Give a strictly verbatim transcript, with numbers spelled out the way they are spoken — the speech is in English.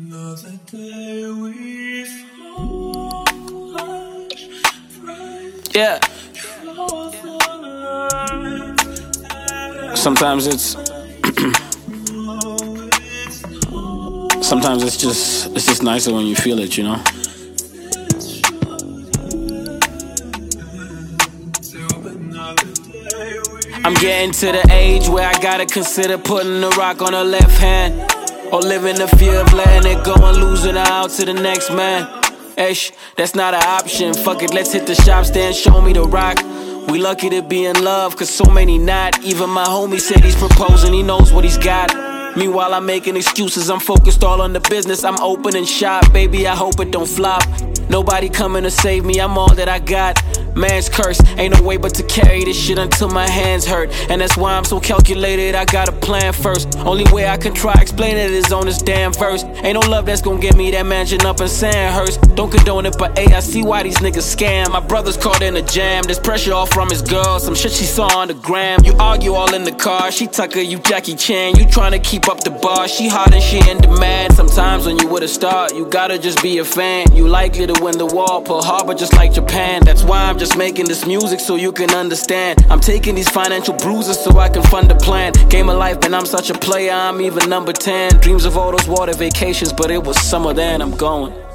Another day we fall. Yeah. Sometimes it's Sometimes it's just it's just nicer when you feel it, you know. I'm getting to the age where I gotta consider putting the rock on the left hand, or living the fear of letting it go and losing it out to the next man. Ish, that's not an option. Fuck it, let's hit the shop stand, show me the rock. We lucky to be in love, cause so many not. Even my homie said he's proposing, he knows what he's got. Meanwhile, I'm making excuses, I'm focused all on the business. I'm opening shop, baby, I hope it don't flop. Nobody coming to save me, I'm all that I got. Man's curse, ain't no way but to carry this shit until my hands hurt. And that's why I'm so calculated, I got a plan first. Only way I can try explain it is on this damn verse. Ain't no love that's gonna get me that mansion up in Sandhurst. Don't condone it, but hey, I see why these niggas scam. My brother's caught in a jam, there's pressure all from his girl. Some shit she saw on the gram. You argue all in the car, she Tucker, you Jackie Chan. You tryna keep up the bar, she hot and she in demand. Sometimes when you with a star, you gotta just be a fan. You likely to win the war, Pearl Harbor just like Japan. That's why I'm just making this music so you can understand. I'm taking these financial bruises so I can fund a plan. Game of life and I'm such a player, I'm even number ten. Dreams of all those water vacations, but it was summer then, I'm going.